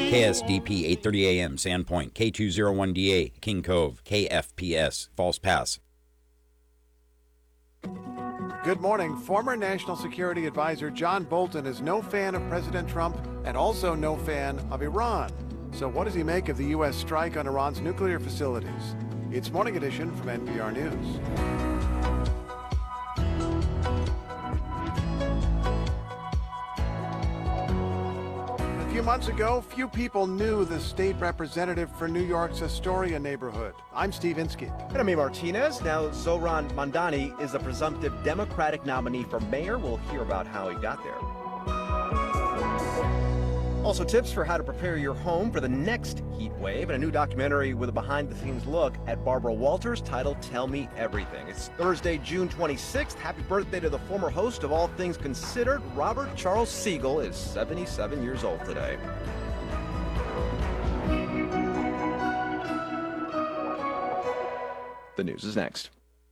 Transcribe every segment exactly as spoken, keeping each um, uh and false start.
K S D P eight thirty A M, Sandpoint, K two oh one D A, King Cove, K F P S, False Pass. Good morning. Former National Security Advisor John Bolton is no fan of President Trump and also no fan of Iran. So what does he make of the U S strike on Iran's nuclear facilities? It's Morning Edition from N P R News. A few months ago, few people knew the state representative for New York's Astoria neighborhood. I'm Steve Inskeep. And I'm Amy Martinez. Now, Zohran Mamdani is a presumptive Democratic nominee for mayor. We'll hear about how he got there. Also, tips for how to prepare your home for the next heat wave, and a new documentary with a behind-the-scenes look at Barbara Walters titled Tell Me Everything. It's Thursday, June twenty-sixth. Happy birthday to the former host of All Things Considered. Robert Charles Siegel is seventy-seven years old today. The news is next.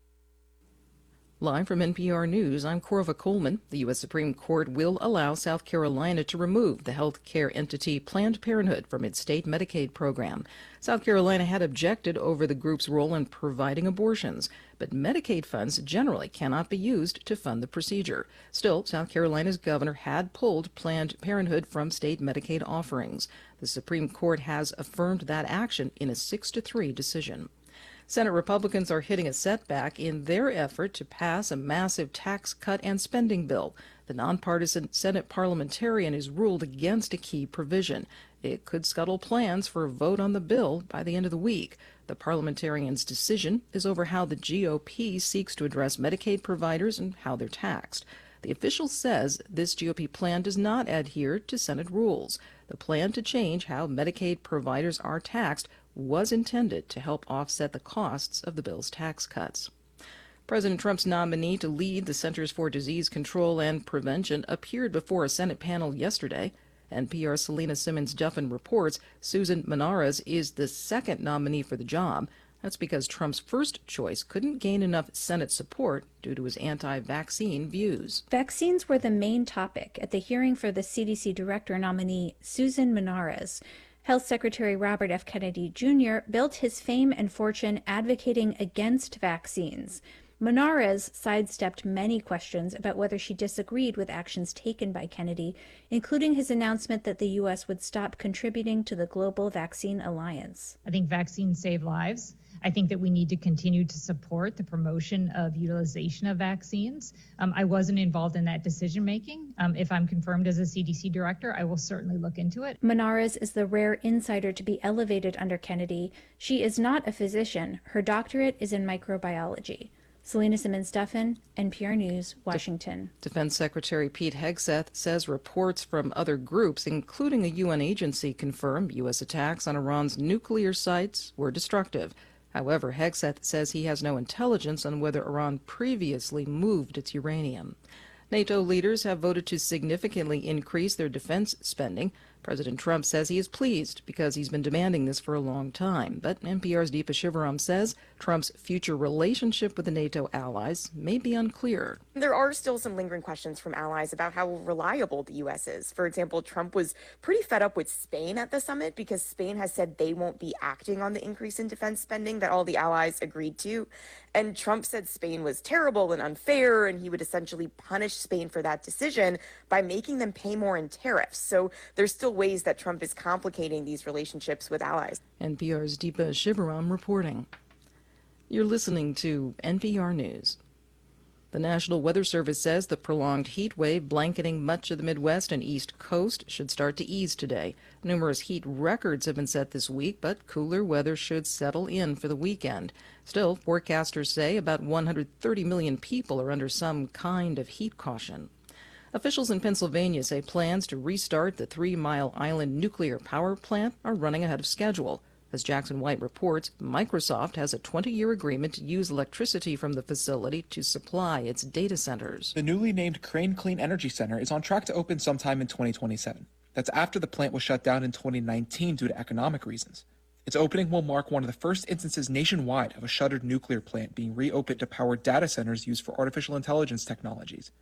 Live from N P R News, I'm Corva Coleman. The U S Supreme Court will allow South Carolina to remove the health care entity Planned Parenthood from its state Medicaid program. South Carolina had objected over the group's role in providing abortions, but Medicaid funds generally cannot be used to fund the procedure. Still, South Carolina's governor had pulled Planned Parenthood from state Medicaid offerings. The Supreme Court has affirmed that action in a six to three decision. Senate Republicans are hitting a setback in their effort to pass a massive tax cut and spending bill. The nonpartisan Senate parliamentarian is ruled against a key provision. It could scuttle plans for a vote on the bill by the end of the week. The parliamentarian's decision is over how the G O P seeks to address Medicaid providers and how they're taxed. The official says this G O P plan does not adhere to Senate rules. The plan to change how Medicaid providers are taxed was intended to help offset the costs of the bill's tax cuts. President Trump's nominee to lead the Centers for Disease Control and Prevention appeared before a Senate panel yesterday. N P R's Selena Simmons-Duffin reports Susan Menares is the second nominee for the job. That's because Trump's first choice couldn't gain enough Senate support due to his anti-vaccine views. Vaccines were the main topic at the hearing for the C D C director nominee Susan Menares. Health Secretary Robert F. Kennedy Junior built his fame and fortune advocating against vaccines. Menares sidestepped many questions about whether she disagreed with actions taken by Kennedy, including his announcement that the U S would stop contributing to the Global Vaccine Alliance. I think vaccines save lives. I think that we need to continue to support the promotion of utilization of vaccines. Um, I wasn't involved in that decision making. Um, if I'm confirmed as a C D C director, I will certainly look into it. Menares is the rare insider to be elevated under Kennedy. She is not a physician. Her doctorate is in microbiology. Selena Simmons-Duffin, N P R News, Washington. Defense Secretary Pete Hegseth says reports from other groups, including a U N agency, confirm U S attacks on Iran's nuclear sites were destructive. However, Hegseth says he has no intelligence on whether Iran previously moved its uranium. NATO leaders have voted to significantly increase their defense spending. President Trump says he is pleased because he's been demanding this for a long time. But N P R's Deepa Shivaram says Trump's future relationship with the NATO allies may be unclear. There are still some lingering questions from allies about how reliable the U S is. For example, Trump was pretty fed up with Spain at the summit because Spain has said they won't be acting on the increase in defense spending that all the allies agreed to. And Trump said Spain was terrible and unfair, and he would essentially punish Spain for that decision by making them pay more in tariffs. So there's still ways that Trump is complicating these relationships with allies. N P R's Deepa Shivaram reporting. You're listening to N P R News. The National Weather Service says the prolonged heat wave blanketing much of the Midwest and East Coast should start to ease today. Numerous heat records have been set this week, but cooler weather should settle in for the weekend. Still, forecasters say about one hundred thirty million people are under some kind of heat caution. Officials in Pennsylvania say plans to restart the Three Mile Island nuclear power plant are running ahead of schedule. As Jackson White reports, Microsoft has a twenty-year agreement to use electricity from the facility to supply its data centers. The newly named Crane Clean Energy Center is on track to open sometime in twenty twenty-seven. That's after the plant was shut down in twenty nineteen due to economic reasons. Its opening will mark one of the first instances nationwide of a shuttered nuclear plant being reopened to power data centers used for artificial intelligence technologies.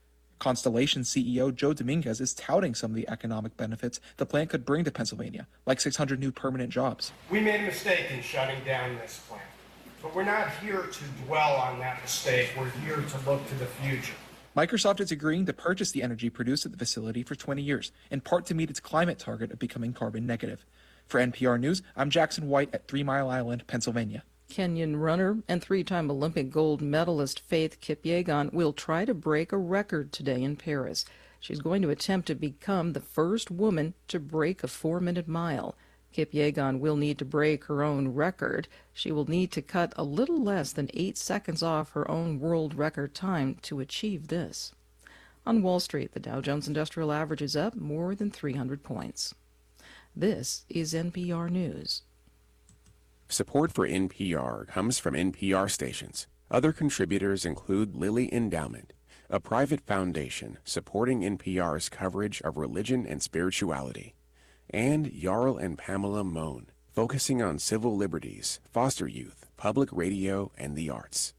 Constellation C E O Joe Dominguez is touting some of the economic benefits the plant could bring to Pennsylvania, like six hundred new permanent jobs. We made a mistake in shutting down this plant, but we're not here to dwell on that mistake. We're here to look to the future. Microsoft is agreeing to purchase the energy produced at the facility for twenty years, in part to meet its climate target of becoming carbon negative. For N P R News, I'm Jackson White at Three Mile Island, Pennsylvania. Kenyan runner and three-time Olympic gold medalist Faith Kipyegon will try to break a record today in Paris. She's going to attempt to become the first woman to break a four-minute mile. Kipyegon will need to break her own record. She will need to cut a little less than eight seconds off her own world record time to achieve this. On Wall Street, the Dow Jones Industrial Average is up more than three hundred points. This is N P R News. Support for N P R comes from N P R stations. Other contributors include Lilly Endowment, a private foundation supporting N P R's coverage of religion and spirituality, and Jarl and Pamela Mohn, focusing on civil liberties, foster youth, public radio, and the arts.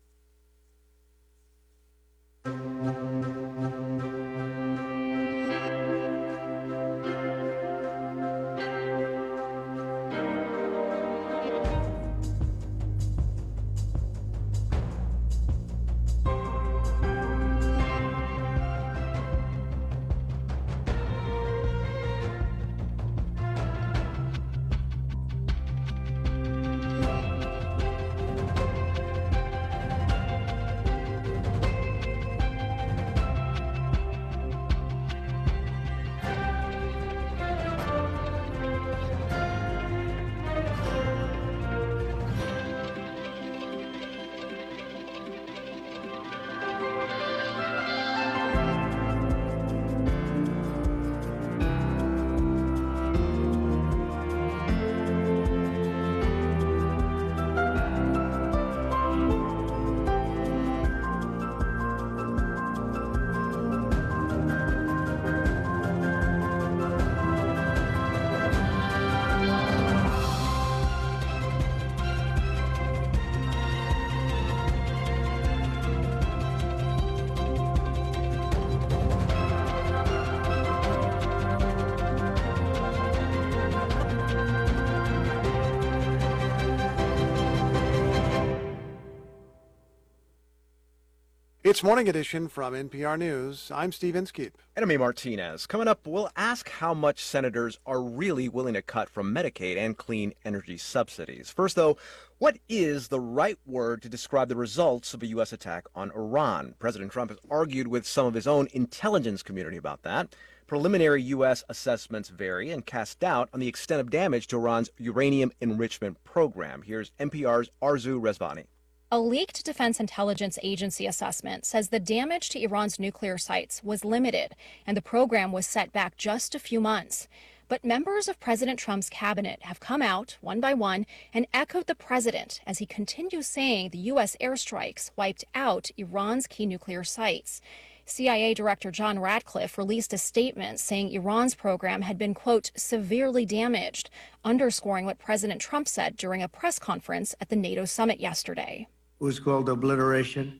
It's Morning Edition from N P R News. I'm Steve Inskeep. And I'm A. Martinez. Coming up, we'll ask how much senators are really willing to cut from Medicaid and clean energy subsidies. First, though, what is the right word to describe the results of a U S attack on Iran? President Trump has argued with some of his own intelligence community about that. Preliminary U S assessments vary and cast doubt on the extent of damage to Iran's uranium enrichment program. Here's N P R's Arzu Rezvani. A leaked Defense Intelligence Agency assessment says the damage to Iran's nuclear sites was limited and the program was set back just a few months. But members of President Trump's cabinet have come out one by one and echoed the president as he continues saying the U S airstrikes wiped out Iran's key nuclear sites. C I A Director John Ratcliffe released a statement saying Iran's program had been, quote, severely damaged, underscoring what President Trump said during a press conference at the NATO summit yesterday. It was called obliteration.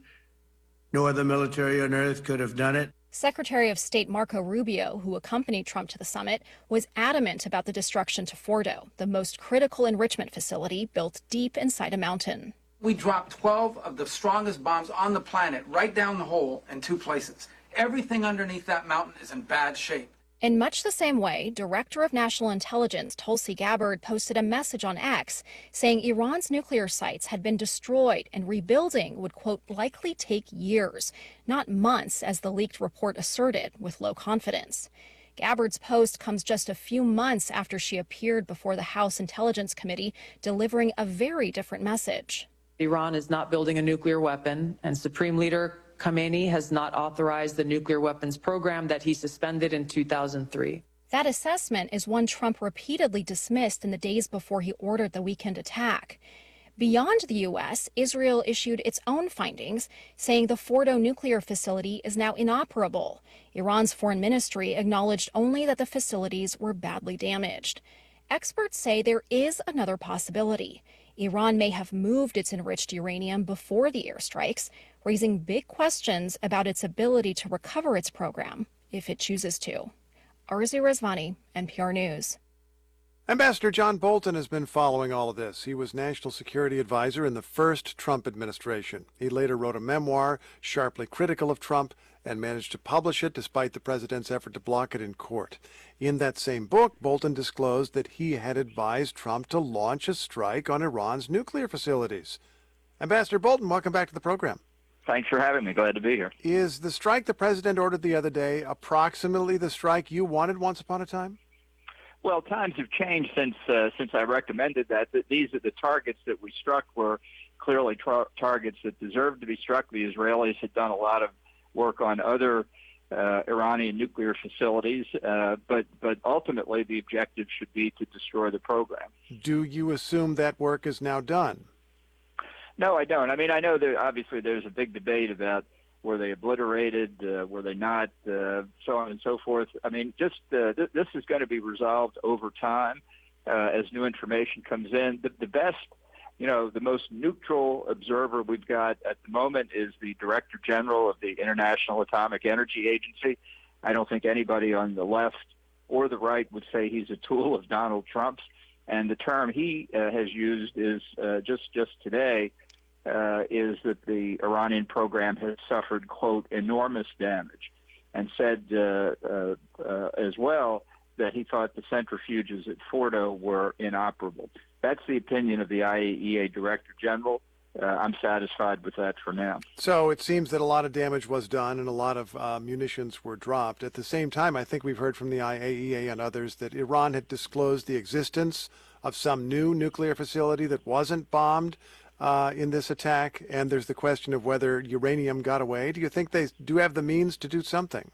No other military on earth could have done it. Secretary of State Marco Rubio, who accompanied Trump to the summit, was adamant about the destruction to Fordo, the most critical enrichment facility built deep inside a mountain. We dropped twelve of the strongest bombs on the planet right down the hole in two places. Everything underneath that mountain is in bad shape. In much the same way, Director of National Intelligence Tulsi Gabbard posted a message on X saying Iran's nuclear sites had been destroyed and rebuilding would, quote, likely take years, not months, as the leaked report asserted with low confidence. Gabbard's post comes just a few months after she appeared before the House Intelligence Committee, delivering a very different message. Iran is not building a nuclear weapon, and Supreme Leader Khamenei has not authorized the nuclear weapons program that he suspended in two thousand three. That assessment is one Trump repeatedly dismissed in the days before he ordered the weekend attack. Beyond the U S, Israel issued its own findings, saying the Fordo nuclear facility is now inoperable. Iran's foreign ministry acknowledged only that the facilities were badly damaged. Experts say there is another possibility. Iran may have moved its enriched uranium before the airstrikes, raising big questions about its ability to recover its program if it chooses to. Arzu Rezvani, N P R News. Ambassador John Bolton has been following all of this. He was National Security Advisor in the first Trump administration. He later wrote a memoir sharply critical of Trump and managed to publish it despite the president's effort to block it in court. In that same book, Bolton disclosed that he had advised Trump to launch a strike on Iran's nuclear facilities. Ambassador Bolton, welcome back to the program. Thanks for having me. Glad to be here. Is the strike the president ordered the other day approximately the strike you wanted once upon a time? Well, times have changed since uh, since I recommended that. That these are the targets that we struck were clearly tra- targets that deserved to be struck. The Israelis had done a lot of work on other uh, Iranian nuclear facilities, uh, but but ultimately the objective should be to destroy the program. Do you assume that work is now done? No, I don't. I mean, I know that obviously there's a big debate about were they obliterated, uh, were they not, uh, so on and so forth. I mean, just uh, th- this is going to be resolved over time uh, as new information comes in. The, the best, you know, the most neutral observer we've got at the moment is the Director General of the International Atomic Energy Agency. I don't think anybody on the left or the right would say he's a tool of Donald Trump's. And the term he uh, has used is uh, just, just today, Uh, is that the Iranian program has suffered, quote, enormous damage, and said uh, uh, uh, as well that he thought the centrifuges at Fordo were inoperable. That's the opinion of the I A E A Director General. Uh, I'm satisfied with that for now. So it seems that a lot of damage was done and a lot of uh, munitions were dropped. At the same time, I think we've heard from the I A E A and others that Iran had disclosed the existence of some new nuclear facility that wasn't bombed Uh, in this attack, and there's the question of whether uranium got away. Do you think they do have the means to do something?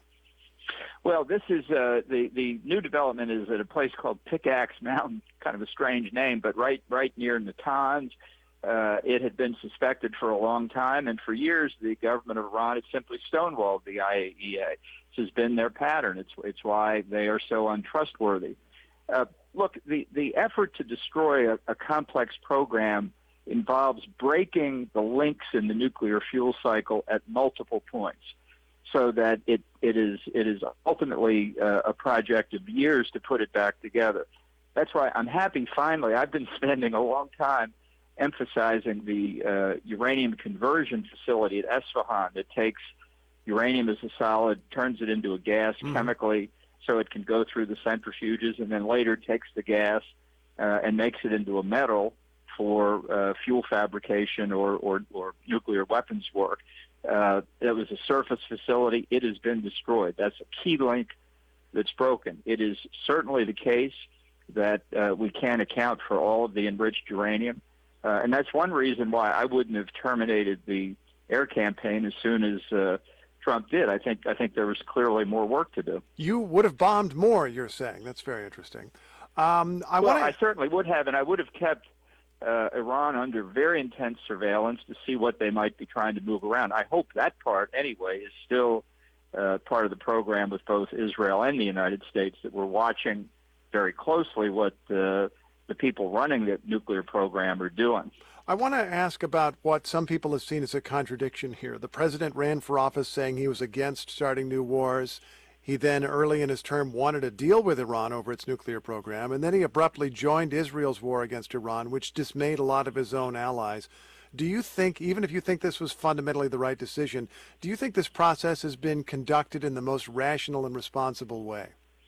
Well, this is uh, the the new development is at a place called Pickaxe Mountain, kind of a strange name, but right right near Natanz. Uh, it had been suspected for a long time, and for years the government of Iran had simply stonewalled the I A E A. This has been their pattern. It's it's why they are so untrustworthy. Uh, look, the the effort to destroy a, a complex program involves breaking the links in the nuclear fuel cycle at multiple points, so that it, it is it is ultimately uh, a project of years to put it back together. That's why I'm happy finally. I've been spending a long time emphasizing the uh, uranium conversion facility at Esfahan that takes uranium as a solid, turns it into a gas mm. chemically so it can go through the centrifuges, and then later takes the gas uh, and makes it into a metal for uh, fuel fabrication or, or, or nuclear weapons work. Uh, it was a surface facility. It has been destroyed. That's a key link that's broken. It is certainly the case that uh, we can't account for all of the enriched uranium. Uh, and that's one reason why I wouldn't have terminated the air campaign as soon as uh, Trump did. I think I think there was clearly more work to do. You would have bombed more, you're saying. That's very interesting. Um, I well, wanna... I certainly would have, and I would have kept Uh, Iran under very intense surveillance to see what they might be trying to move around. I hope that part, anyway, is still uh, part of the program with both Israel and the United States, that we're watching very closely what uh, the people running the nuclear program are doing. I want to ask about what some people have seen as a contradiction here. The president ran for office saying he was against starting new wars. He then, early in his term, wanted a deal with Iran over its nuclear program, and then he abruptly joined Israel's war against Iran, which dismayed a lot of his own allies. Do you think, even if you think this was fundamentally the right decision, do you think this process has been conducted in the most rational and responsible way?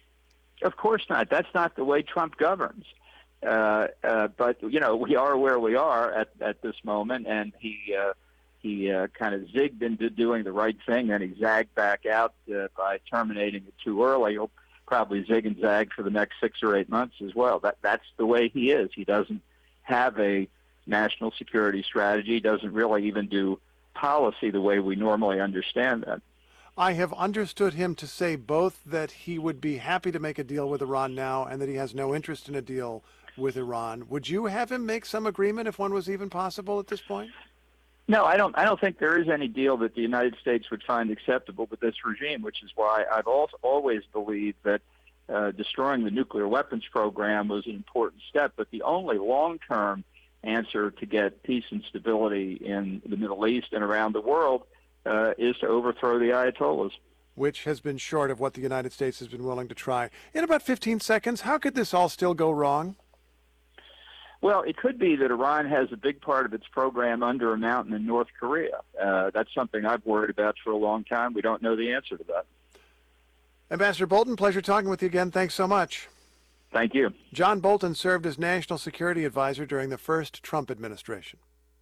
Of course not. That's not the way Trump governs. Uh, uh, but, you know, we are where we are at, at this moment, and he uh, he uh, kind of zigged into doing the right thing, and he zagged back out uh, by terminating it too early. He'll probably zig and zag for the next six or eight months as well. That That's the way he is. He doesn't have a national security strategy, doesn't really even do policy the way we normally understand that. I have understood him to say both that he would be happy to make a deal with Iran now and that he has no interest in a deal with Iran. Would you have him make some agreement if one was even possible at this point? No, I don't. I don't think there is any deal that the United States would find acceptable with this regime, which is why I've also always believed that uh, destroying the nuclear weapons program was an important step. But the only long-term answer to get peace and stability in the Middle East and around the world uh, is to overthrow the Ayatollahs. Which has been short of what the United States has been willing to try. In about fifteen seconds, how could this all still go wrong? Well, it could be that Iran has a big part of its program under a mountain in North Korea. Uh, that's something I've worried about for a long time. We don't know the answer to that. Ambassador Bolton, pleasure talking with you again. Thanks so much. Thank you. John Bolton served as National Security Advisor during the first Trump administration.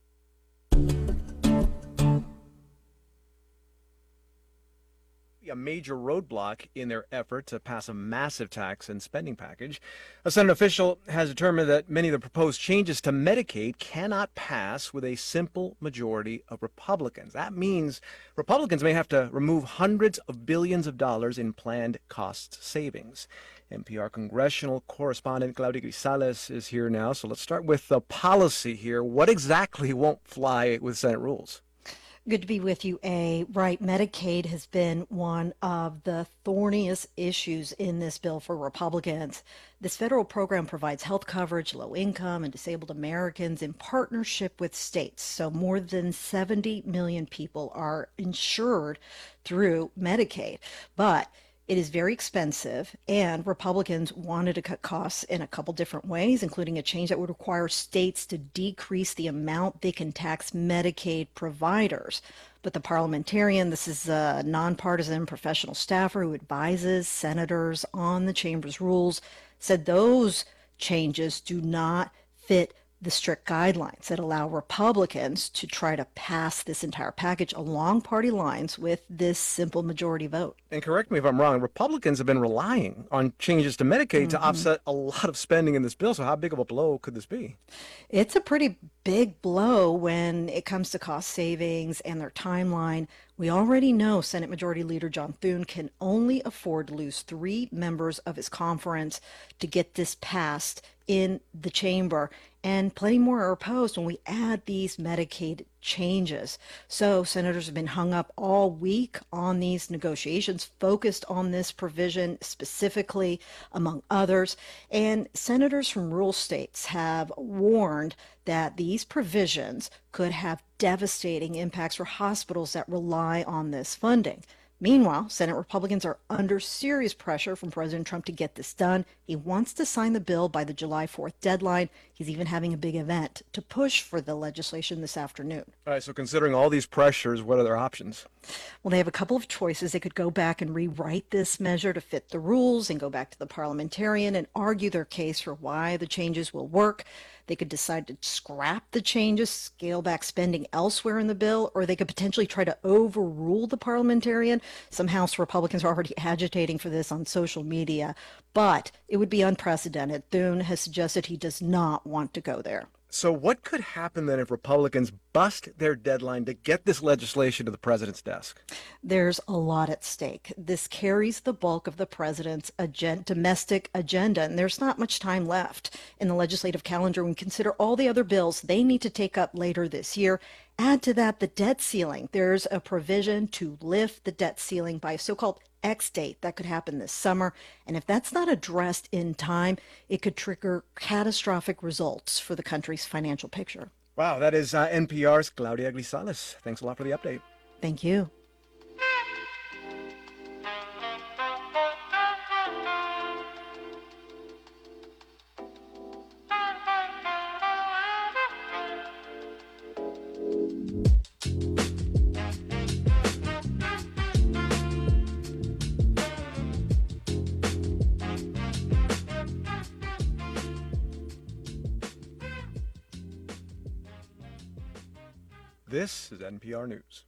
A major roadblock in their effort to pass a massive tax and spending package. A Senate official has determined that many of the proposed changes to Medicaid cannot pass with a simple majority of Republicans. That means Republicans may have to remove hundreds of billions of dollars in planned cost savings. N P R congressional correspondent Claudia Grisales is here now. So let's start with the policy here. What exactly won't fly with Senate rules? Good to be with you, A. Right, Medicaid has been one of the thorniest issues in this bill for Republicans. This federal program provides health coverage, low income, and disabled Americans in partnership with states. So more than seventy million people are insured through Medicaid. But it is very expensive, and Republicans wanted to cut costs in a couple different ways, including a change that would require states to decrease the amount they can tax Medicaid providers. But the parliamentarian, this is a nonpartisan professional staffer who advises senators on the chamber's rules, said those changes do not fit the strict guidelines that allow Republicans to try to pass this entire package along party lines with this simple majority vote. And correct me if I'm wrong, Republicans have been relying on changes to Medicaid mm-hmm. to offset a lot of spending in this bill. So how big of a blow could this be? It's a pretty big blow when it comes to cost savings and their timeline. We already know Senate Majority Leader John Thune can only afford to lose three members of his conference to get this passed in the chamber, and plenty more are opposed when we add these Medicaid changes. So senators have been hung up all week on these negotiations, focused on this provision specifically, among others. And senators from rural states have warned that these provisions could have devastating impacts for hospitals that rely on this funding. Meanwhile, Senate Republicans are under serious pressure from President Trump to get this done. He wants to sign the bill by the July fourth deadline. He's even having a big event to push for the legislation this afternoon. All right, so considering all these pressures, what are their options? Well, they have a couple of choices. They could go back and rewrite this measure to fit the rules and go back to the parliamentarian and argue their case for why the changes will work. They could decide to scrap the changes, scale back spending elsewhere in the bill, or they could potentially try to overrule the parliamentarian. Some House Republicans are already agitating for this on social media, but it would be unprecedented. Thune has suggested he does not want to go there. So what could happen then if Republicans bust their deadline to get this legislation to the president's desk? There's a lot at stake. This carries the bulk of the president's agenda, domestic agenda, and there's not much time left in the legislative calendar when we consider all the other bills they need to take up later this year. Add to that the debt ceiling. There's a provision to lift the debt ceiling by a so-called X date. That could happen this summer. And if that's not addressed in time, it could trigger catastrophic results for the country's financial picture. Wow, that is uh, N P R's Claudia Grisales. Thanks a lot for the update. Thank you. This is N P R News.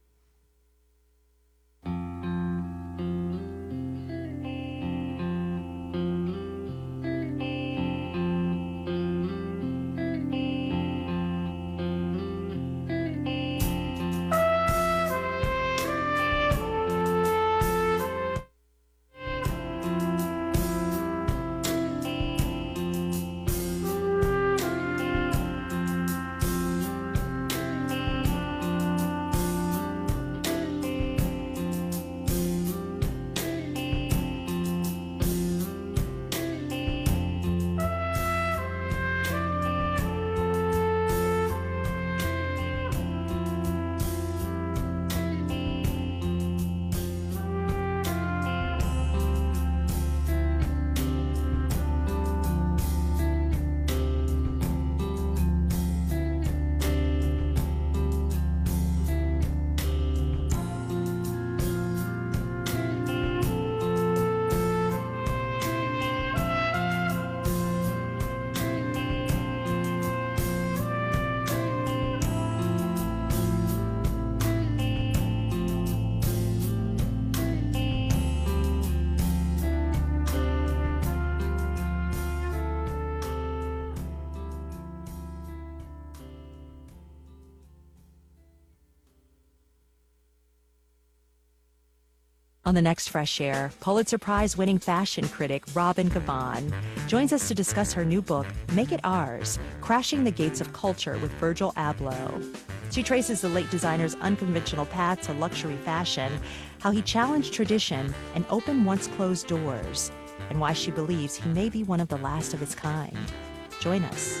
On the next Fresh Air, Pulitzer Prize-winning fashion critic Robin Gavon joins us to discuss her new book, Make It Ours, Crashing the Gates of Culture with Virgil Abloh. She traces the late designer's unconventional path to luxury fashion, how he challenged tradition and opened once closed doors, and why she believes he may be one of the last of his kind. Join us.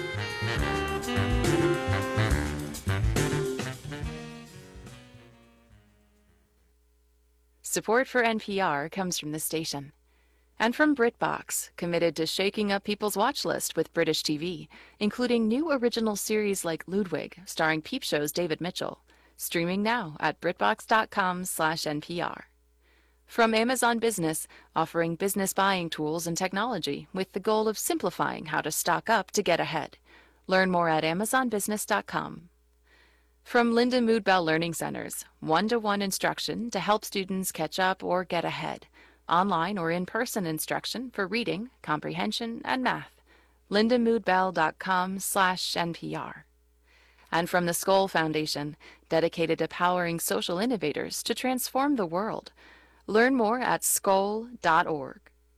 Support for N P R comes from the station. And from BritBox, committed to shaking up people's watch list with British T V, including new original series like Ludwig, starring Peep Show's David Mitchell, streaming now at BritBox.com slash NPR. From Amazon Business, offering business buying tools and technology with the goal of simplifying how to stock up to get ahead. Learn more at amazon business dot com. From Linda Mood Bell Learning Centers, one-to-one instruction to help students catch up or get ahead. Online or in-person instruction for reading, comprehension, and math. linda mood bell dot com slash N P R. And from the Skoll Foundation, dedicated to powering social innovators to transform the world. Learn more at skoll dot org.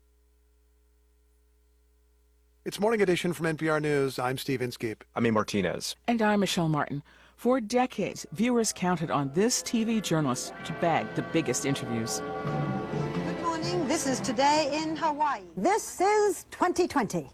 It's Morning Edition from N P R News. I'm Steve Inskeep. I'm A. Martinez. And I'm Michelle Martin. For decades, viewers counted on this T V journalist to bag the biggest interviews. Good morning. This is Today in Hawaii. This is twenty twenty.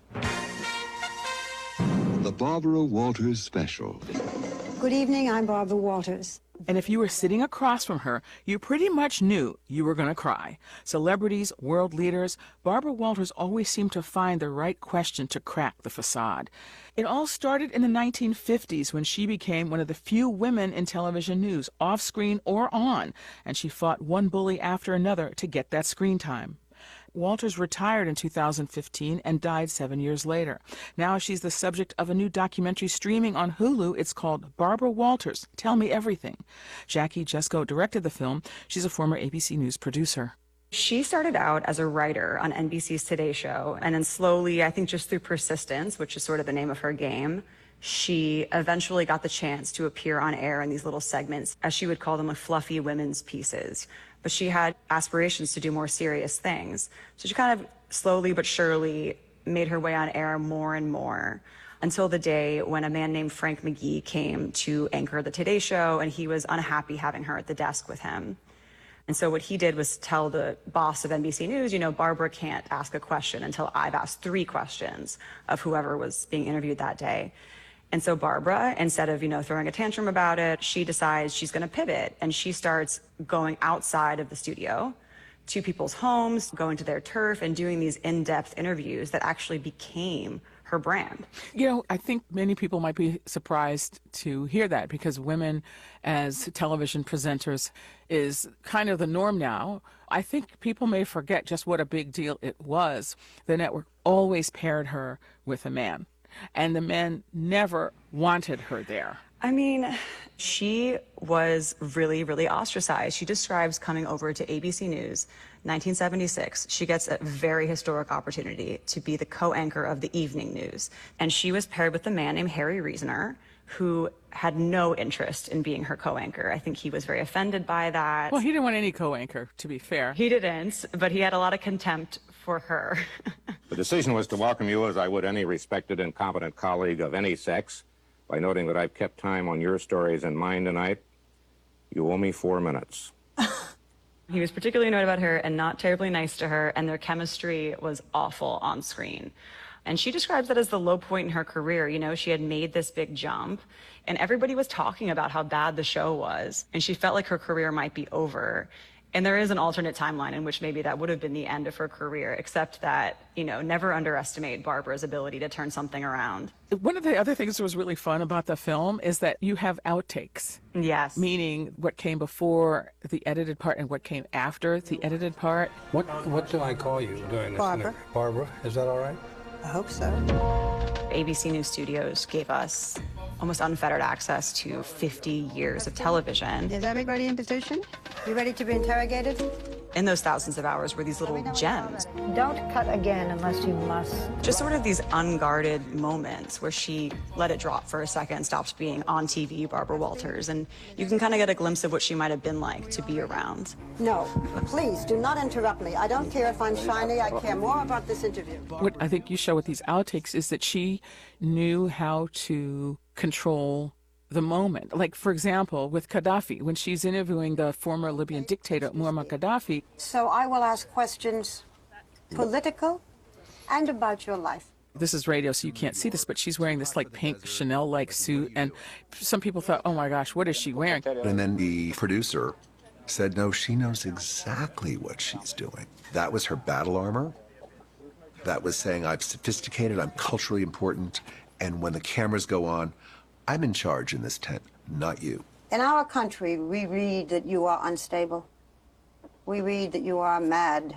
The Barbara Walters Special. Good evening. I'm Barbara Walters. And if you were sitting across from her, you pretty much knew you were going to cry. Celebrities, world leaders, Barbara Walters always seemed to find the right question to crack the facade. It all started in the nineteen fifties when she became one of the few women in television news, off-screen or on, and she fought one bully after another to get that screen time. Walters retired in two thousand fifteen and died seven years later. Now she's the subject of a new documentary streaming on Hulu. It's called Barbara Walters, Tell Me Everything. Jackie Jesko directed the film. She's a former A B C News producer. She started out as a writer on N B C's Today Show, and then slowly, I think just through persistence, which is sort of the name of her game, she eventually got the chance to appear on air in these little segments, as she would call them, like fluffy women's pieces. But she had aspirations to do more serious things. So she kind of slowly but surely made her way on air more and more until the day when a man named Frank McGee came to anchor the Today Show, and he was unhappy having her at the desk with him. And so what he did was tell the boss of N B C News, you know, Barbara can't ask a question until I've asked three questions of whoever was being interviewed that day. And so Barbara, instead of, you know, throwing a tantrum about it, she decides she's going to pivot, and she starts going outside of the studio to people's homes, going to their turf, and doing these in-depth interviews that actually became her brand. You know, I think many people might be surprised to hear that, because women as television presenters is kind of the norm now. I think people may forget just what a big deal it was. The network always paired her with a man, and the men never wanted her there. I mean, she was really, really ostracized. She describes coming over to A B C News, nineteen seventy-six. She gets a very historic opportunity to be the co-anchor of the evening news. And she was paired with a man named Harry Reasoner, who had no interest in being her co-anchor. I think he was very offended by that. Well, he didn't want any co-anchor, to be fair. He didn't, but he had a lot of contempt for her. The decision was to welcome you as I would any respected and competent colleague of any sex. By noting that I've kept time on your stories and mine tonight, you owe me four minutes. He was particularly annoyed about her and not terribly nice to her, and their chemistry was awful on screen. And she describes that as the low point in her career. You know, she had made this big jump, and everybody was talking about how bad the show was, and she felt like her career might be over. And there is an alternate timeline in which maybe that would have been the end of her career, except that, you know, never underestimate Barbara's ability to turn something around. One of the other things that was really fun about the film is that you have outtakes. Yes. Meaning what came before the edited part and what came after the edited part. What what do I call you during this? Barbara. Barbara, is that all right? I hope so. A B C News Studios gave us almost unfettered access to fifty years of television. Is everybody in position? You ready to be interrogated? in those thousands of hours were these little gems. Don't cut again unless you must. Just sort of these unguarded moments where she let it drop for a second, stopped being on T V Barbara Walters, and you can kind of get a glimpse of what she might have been like to be around. No, please do not interrupt me. I don't care if I'm shiny. I care more about this interview. What I think you show with these outtakes is that she knew how to control the moment. Like, for example, with Gaddafi, when she's interviewing the former Libyan dictator, Muammar Gaddafi. So I will ask questions political and about your life. This is radio, so you can't see this, but she's wearing this like pink Chanel-like suit, and some people thought, oh my gosh, what is she wearing? And then the producer said, no, she knows exactly what she's doing. That was her battle armor. That was saying, I'm sophisticated, I'm culturally important, and when the cameras go on, I'm in charge in this tent, not you. In our country, we read that you are unstable. We read that you are mad.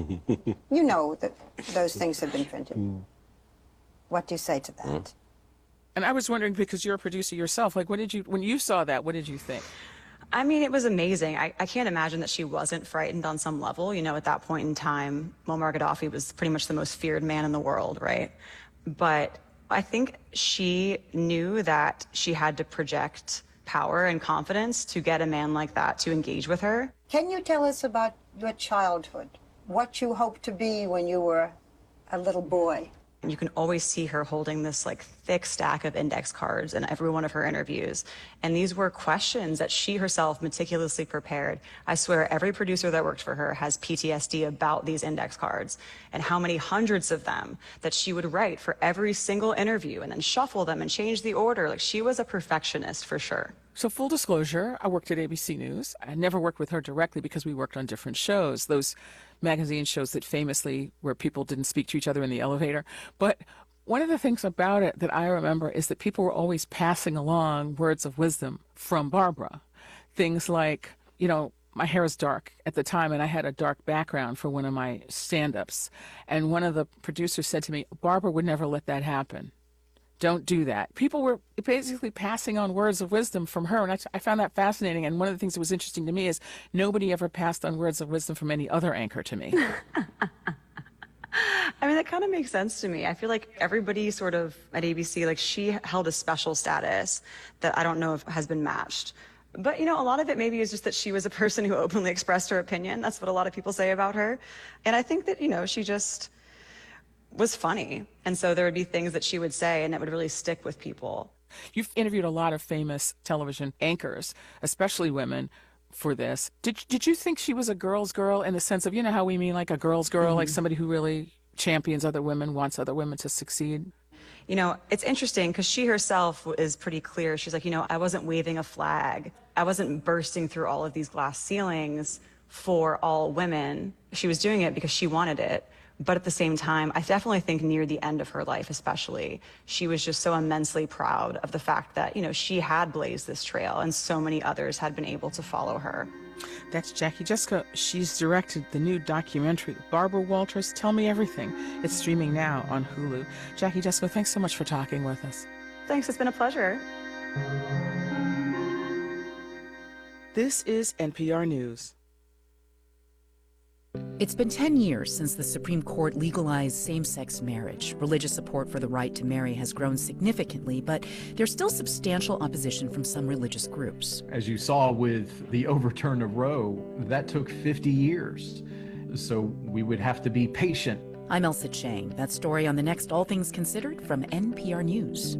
You know that those things have been printed. What do you say to that? And I was wondering, because you're a producer yourself, like, what did you, when you saw that, what did you think? I mean, it was amazing. I, I can't imagine that she wasn't frightened on some level. You know, at that point in time, Muammar Gaddafi was pretty much the most feared man in the world, right? But I think she knew that she had to project power and confidence to get a man like that to engage with her. Can you tell us about your childhood? What you hoped to be when you were a little boy? You can always see her holding this like thick stack of index cards in every one of her interviews. And these were questions that she herself meticulously prepared. I swear every producer that worked for her has P T S D about these index cards and how many hundreds of them that she would write for every single interview and then shuffle them and change the order. Like, she was a perfectionist for sure. So full disclosure, I worked at A B C News. I never worked with her directly because we worked on different shows, those magazine shows that famously where people didn't speak to each other in the elevator. But one of the things about it that I remember is that people were always passing along words of wisdom from Barbara. Things like, you know, my hair is dark at the time, and I had a dark background for one of my stand-ups. And one of the producers said to me, Barbara would never let that happen. Don't do that. People were basically passing on words of wisdom from her, and I, I found that fascinating. And one of the things that was interesting to me is nobody ever passed on words of wisdom from any other anchor to me. I mean, that kind of makes sense to me. I feel like everybody sort of at A B C, like, she held a special status that I don't know if has been matched. But, you know, a lot of it maybe is just that she was a person who openly expressed her opinion. That's what a lot of people say about her. And I think that, you know, she just was funny. And so there would be things that she would say and that would really stick with people. You've interviewed a lot of famous television anchors, especially women, for this. Did did you think she was a girl's girl in the sense of, you know how we mean like a girl's girl, mm-hmm. like somebody who really champions other women, wants other women to succeed? You know, it's interesting because she herself is pretty clear. She's like, you know, I wasn't waving a flag. I wasn't bursting through all of these glass ceilings for all women. She was doing it because she wanted it. But at the same time, I definitely think near the end of her life, especially, she was just so immensely proud of the fact that, you know, she had blazed this trail and so many others had been able to follow her. That's Jackie Jessica. She's directed the new documentary, Barbara Walters, Tell Me Everything. It's streaming now on Hulu. Jackie Jessica, thanks so much for talking with us. Thanks, it's been a pleasure. This is N P R News. It's been ten years since the Supreme Court legalized same-sex marriage. Religious support for the right to marry has grown significantly, but there's still substantial opposition from some religious groups. As you saw with the overturn of Roe, that took fifty years. So we would have to be patient. I'm Elsa Chang. That story on the next All Things Considered from N P R News.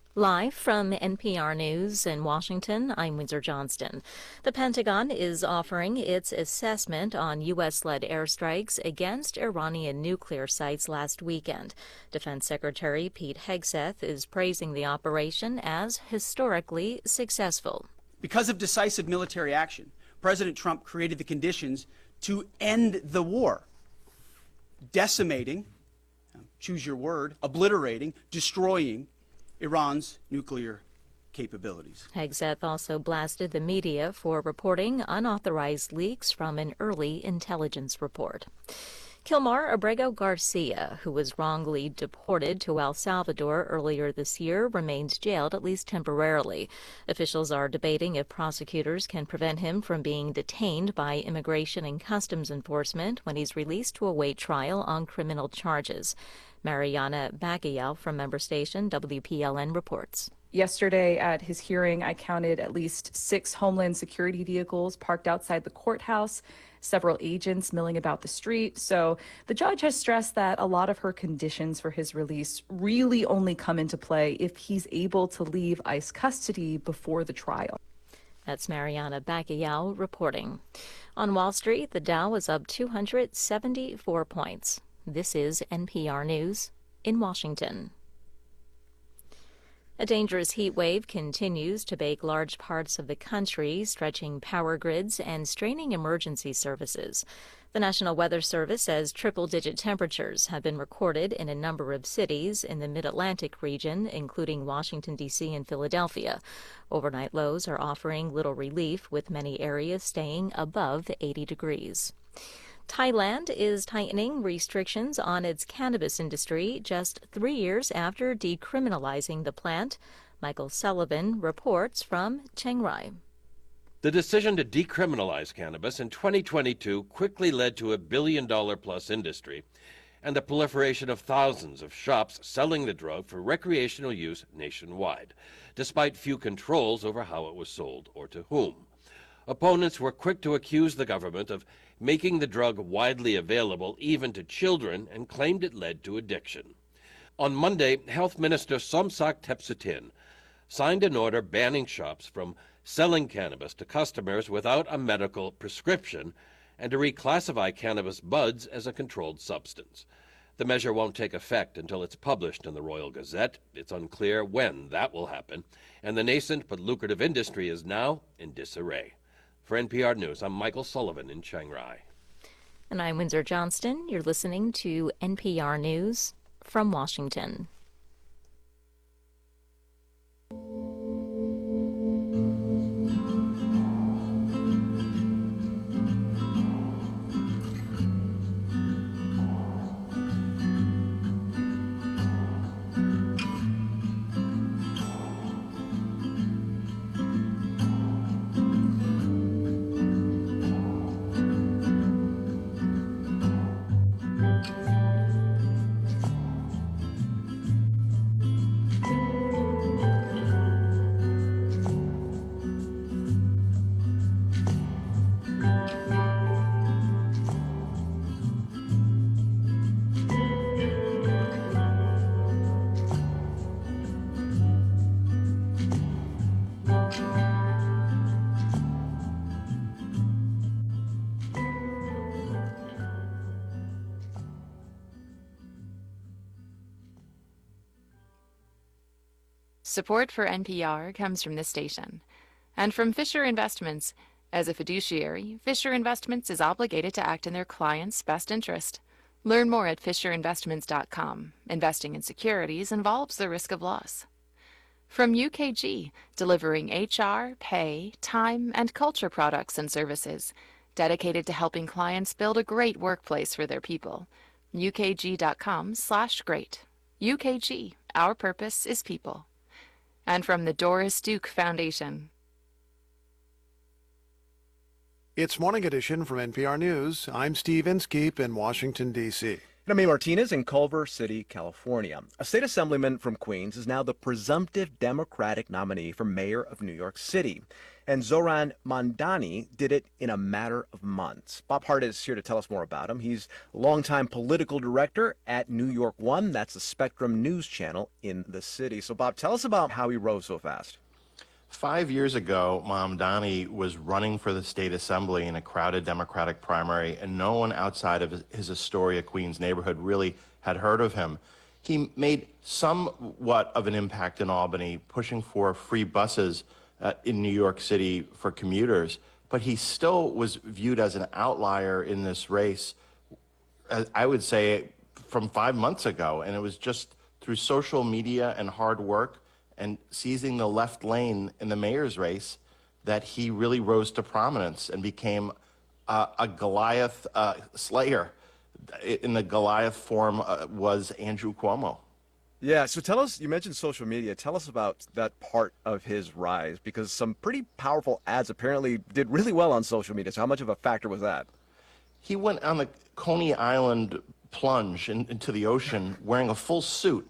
Live from N P R News in Washington, I'm Windsor Johnston. The Pentagon is offering its assessment on U S-led airstrikes against Iranian nuclear sites last weekend. Defense Secretary Pete Hegseth is praising the operation as historically successful. Because of decisive military action, President Trump created the conditions to end the war, decimating, choose your word, obliterating, destroying Iran's nuclear capabilities. Hegseth also blasted the media for reporting unauthorized leaks from an early intelligence report. Kilmar Abrego Garcia, who was wrongly deported to El Salvador earlier this year, remains jailed at least temporarily. Officials are debating if prosecutors can prevent him from being detained by Immigration and Customs Enforcement when he's released to await trial on criminal charges. Mariana Baguial from member station W P L N reports. Yesterday at his hearing, I counted at least six Homeland Security vehicles parked outside the courthouse, several agents milling about the street. So the judge has stressed that a lot of her conditions for his release really only come into play if he's able to leave ICE custody before the trial. That's Mariana Baguial reporting. On Wall Street, the Dow was up two hundred seventy-four points. This is N P R News in Washington. A dangerous heat wave continues to bake large parts of the country, stretching power grids and straining emergency services. The National Weather Service says triple-digit temperatures have been recorded in a number of cities in the Mid-Atlantic region, including Washington, D C and Philadelphia. Overnight lows are offering little relief, with many areas staying above eighty degrees. Thailand is tightening restrictions on its cannabis industry just three years after decriminalizing the plant. Michael Sullivan reports from Chiang Rai. The decision to decriminalize cannabis in twenty twenty-two quickly led to a billion-dollar-plus industry and the proliferation of thousands of shops selling the drug for recreational use nationwide, despite few controls over how it was sold or to whom. Opponents were quick to accuse the government of making the drug widely available even to children and claimed it led to addiction. On Monday, Health Minister Somsak Thepsutin signed an order banning shops from selling cannabis to customers without a medical prescription and to reclassify cannabis buds as a controlled substance. The measure won't take effect until it's published in the Royal Gazette. It's unclear when that will happen, and the nascent but lucrative industry is now in disarray. For N P R News, I'm Michael Sullivan in Chiang Rai. And I'm Windsor Johnston. You're listening to N P R News from Washington. Support for N P R comes from this station and from Fisher Investments. As a fiduciary, Fisher Investments is obligated to act in their clients' best interest. Learn more at fisher investments dot com. Investing in securities involves the risk of loss. From U K G, delivering H R, pay, time, and culture products and services, dedicated to helping clients build a great workplace for their people. U K G dot com slash great. U K G, our purpose is people. And from the Doris Duke Foundation. It's Morning Edition from N P R News. I'm Steve Inskeep in Washington, D C And I'm Amy Martinez in Culver City, California. A state assemblyman from Queens is now the presumptive Democratic nominee for mayor of New York City. And Zohran Mamdani did it in a matter of months. Bob Hart is here to tell us more about him. He's a longtime political director at New York One. That's the Spectrum News channel in the city. So, Bob, tell us about how he rose so fast. Five years ago, Mamdani was running for the state assembly in a crowded Democratic primary, and no one outside of his Astoria, Queens neighborhood really had heard of him. He made somewhat of an impact in Albany, pushing for free buses uh, in New York City for commuters, but he still was viewed as an outlier in this race, uh, I would say, from five months ago, and it was just through social media and hard work and seizing the left lane in the mayor's race that he really rose to prominence and became uh, a Goliath uh, slayer. In the Goliath form uh, was Andrew Cuomo. Yeah, so tell us, you mentioned social media. Tell us about that part of his rise, because some pretty powerful ads apparently did really well on social media. So how much of a factor was that? He went on the Coney Island plunge in, into the ocean wearing a full suit.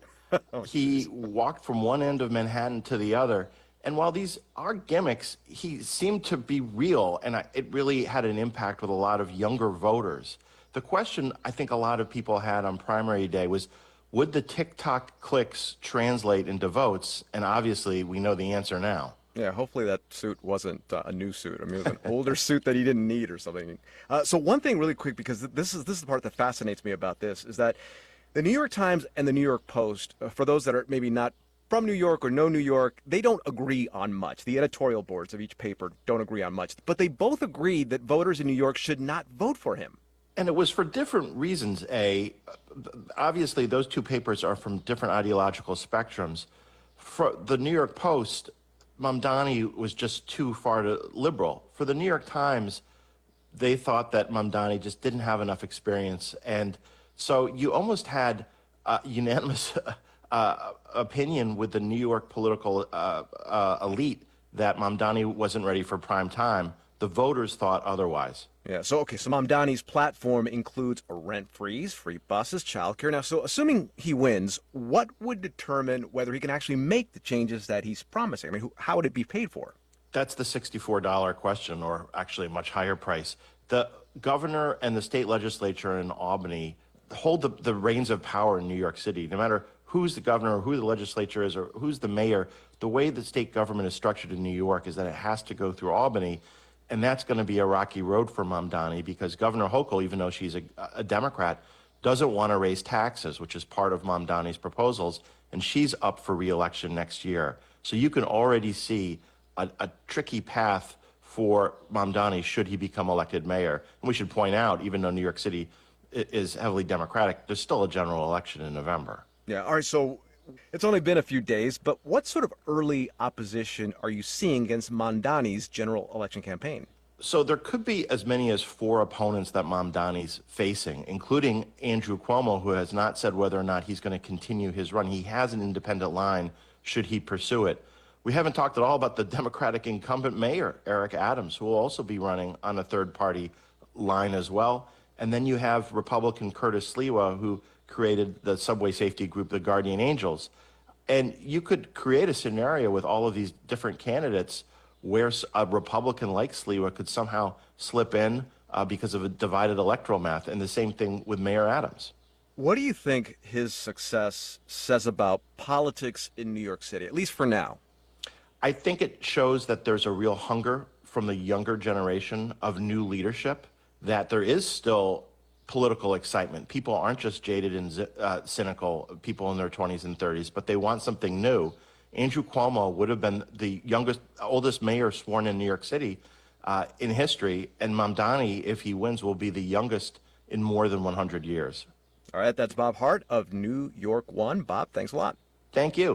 He walked from one end of Manhattan to the other. And while these are gimmicks, he seemed to be real, and I, it really had an impact with a lot of younger voters. The question I think a lot of people had on primary day was, would the TikTok clicks translate into votes? And obviously, we know the answer now. Yeah, hopefully that suit wasn't uh, a new suit. I mean, it was an older suit that he didn't need or something. Uh, so one thing really quick, because this is, this is the part that fascinates me about this, is that the New York Times and the New York Post, uh, for those that are maybe not from New York or know New York, they don't agree on much. The editorial boards of each paper don't agree on much. But they both agreed that voters in New York should not vote for him. And it was for different reasons, A. Obviously, those two papers are from different ideological spectrums. For the New York Post, Mamdani was just too far to liberal. For the New York Times, they thought that Mamdani just didn't have enough experience. And so you almost had a unanimous uh, opinion with the New York political uh, uh, elite that Mamdani wasn't ready for prime time. The voters thought otherwise. Yeah, so, okay, so Mamdani's platform includes a rent freeze, free buses, childcare. Now, so assuming he wins, what would determine whether he can actually make the changes that he's promising? I mean, who, how would it be paid for? That's the sixty-four dollar question, or actually a much higher price. The governor and the state legislature in Albany hold the, the reins of power in New York City. No matter who's the governor or who the legislature is or who's the mayor, the way the state government is structured in New York is that it has to go through Albany. And that's going to be a rocky road for Mamdani, because Governor Hochul, even though she's a, a Democrat, doesn't want to raise taxes, which is part of Mamdani's proposals, and she's up for re-election next year. So you can already see a, a tricky path for Mamdani should he become elected mayor. And we should point out, even though New York City is heavily Democratic, there's still a general election in November. Yeah, all right, so it's only been a few days, but what sort of early opposition are you seeing against Mamdani's general election campaign? So there could be as many as four opponents that Mamdani's facing, including Andrew Cuomo, who has not said whether or not he's going to continue his run. He has an independent line should he pursue it. We haven't talked at all about the Democratic incumbent mayor, Eric Adams, who will also be running on a third-party line as well. And then you have Republican Curtis Sliwa, who created the subway safety group, the Guardian Angels. And you could create a scenario with all of these different candidates where a Republican like Sliwa could somehow slip in uh, because of a divided electoral math, and the same thing with Mayor Adams. What do you think his success says about politics in New York City, at least for now? I think it shows that there's a real hunger from the younger generation of new leadership, that there is still political excitement. People aren't just jaded and uh, cynical, people in their twenties and thirties, but they want something new. Andrew Cuomo would have been the youngest, oldest mayor sworn in New York City uh, in history, and Mamdani, if he wins, will be the youngest in more than one hundred years. All right, that's Bob Hart of New York One. Bob, thanks a lot. Thank you.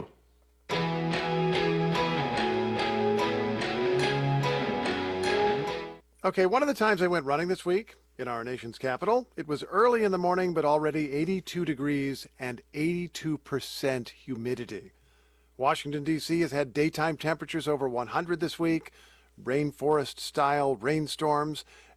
Okay, one of the times I went running this week in our nation's capital, it was early in the morning, but already eighty-two degrees and eighty-two percent humidity. Washington, D C has had daytime temperatures over one hundred this week, rainforest-style rainstorms,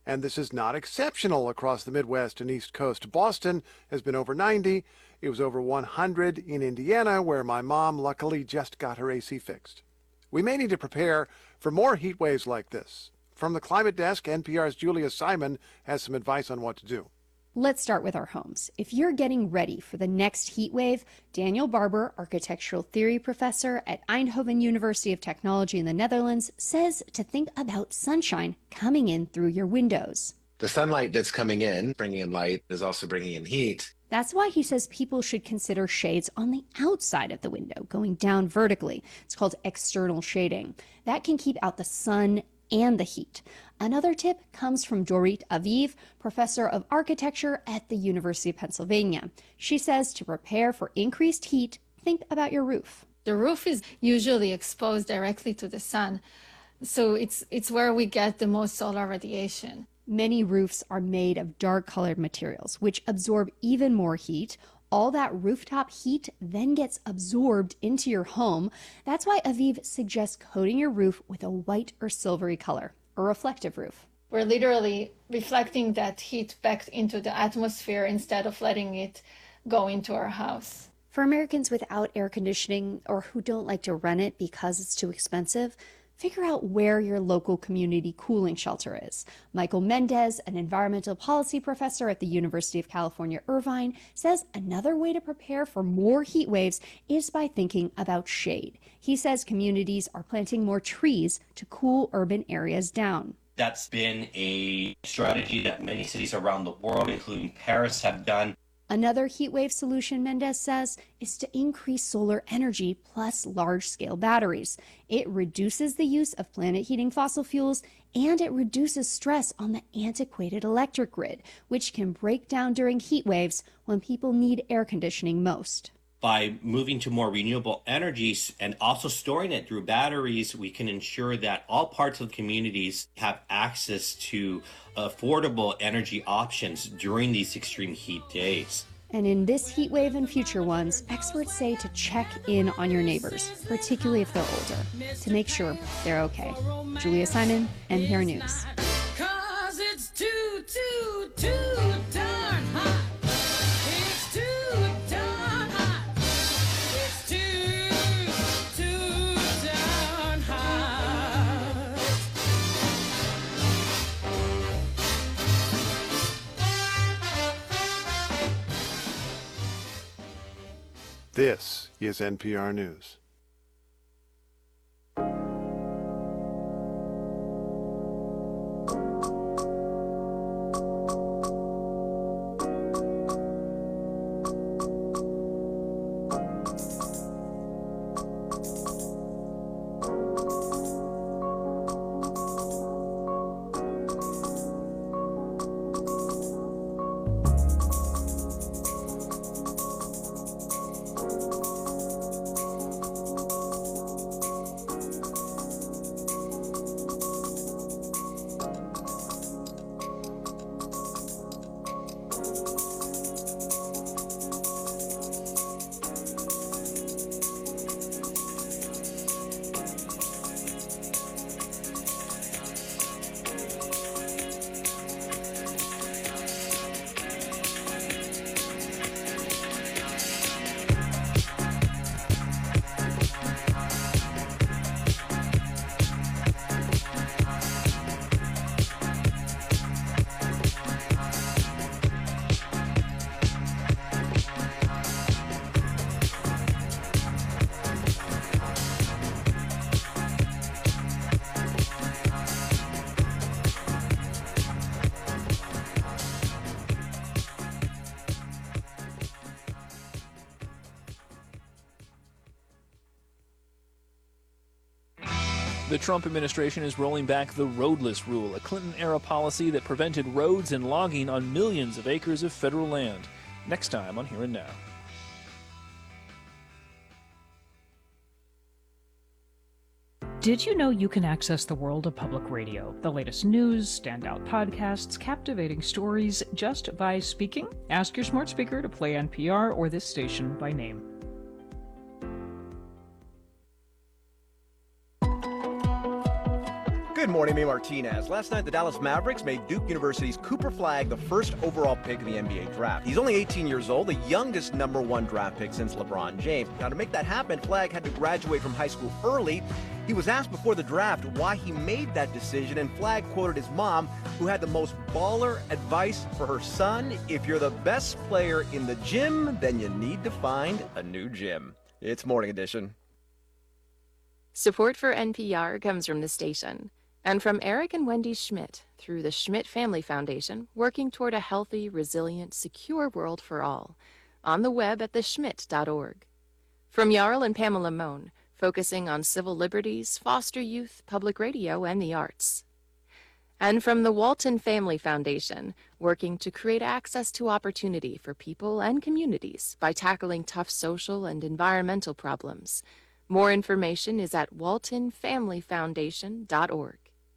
And this is not exceptional across the Midwest and East Coast. Boston has been over ninety. It was over one hundred in Indiana, where my mom luckily just got her A C fixed. We may need to prepare for more heat waves like this. From the Climate Desk, N P R's Julia Simon has some advice on what to do. Let's start with our homes. If you're getting ready for the next heat wave, Daniel Barber, architectural theory professor at Eindhoven University of Technology in the Netherlands, says to think about sunshine coming in through your windows. The sunlight that's coming in, bringing in light, is also bringing in heat. That's why he says people should consider shades on the outside of the window, going down vertically. It's called external shading. That can keep out the sun and the heat. Another tip comes from Dorit Aviv, professor of architecture at the University of Pennsylvania. She says to prepare for increased heat, think about your roof. The roof is usually exposed directly to the sun, so it's it's where we get the most solar radiation. Many roofs are made of dark-colored materials, which absorb even more heat. All that rooftop heat then gets absorbed into your home. That's why Aviv suggests coating your roof with a white or silvery color, a reflective roof. We're literally reflecting that heat back into the atmosphere instead of letting it go into our house. For Americans without air conditioning or who don't like to run it because it's too expensive, figure out where your local community cooling shelter is. Michael Mendez, an environmental policy professor at the University of California, Irvine, says another way to prepare for more heat waves is by thinking about shade. He says communities are planting more trees to cool urban areas down. That's been a strategy that many cities around the world, including Paris, have done. Another heat wave solution, Mendez says, is to increase solar energy plus large-scale batteries. It reduces the use of planet-heating fossil fuels, and it reduces stress on the antiquated electric grid, which can break down during heat waves when people need air conditioning most. By moving to more renewable energies and also storing it through batteries, we can ensure that all parts of communities have access to affordable energy options during these extreme heat days. And in this heat wave and future ones, experts say to check in on your neighbors, particularly if they're older, to make sure they're okay. Julia Simon, N P R News. 'Cause it's too, too, too darn hot. It's too darn hot. It's too, too darn hot. This is N P R News. The Trump administration is rolling back the roadless rule, a Clinton-era policy that prevented roads and logging on millions of acres of federal land. Next time on Here and Now. Did you know you can access the world of public radio? The latest news, standout podcasts, captivating stories, just by speaking? Ask your smart speaker to play N P R or this station by name. Good morning, me Martinez. Last night, the Dallas Mavericks made Duke University's Cooper Flagg the first overall pick in the N B A draft. He's only eighteen years old, the youngest number one draft pick since LeBron James. Now, to make that happen, Flagg had to graduate from high school early. He was asked before the draft why he made that decision, and Flagg quoted his mom, who had the most baller advice for her son: if you're the best player in the gym, then you need to find a new gym. It's Morning Edition. Support for N P R comes from the station and from Eric and Wendy Schmidt through the Schmidt Family Foundation, working toward a healthy, resilient, secure world for all. On the web at the schmidt dot org. From Jarl and Pamela Mohn, focusing on civil liberties, foster youth, public radio, and the arts. And from the Walton Family Foundation, working to create access to opportunity for people and communities by tackling tough social and environmental problems. More information is at walton family foundation dot org.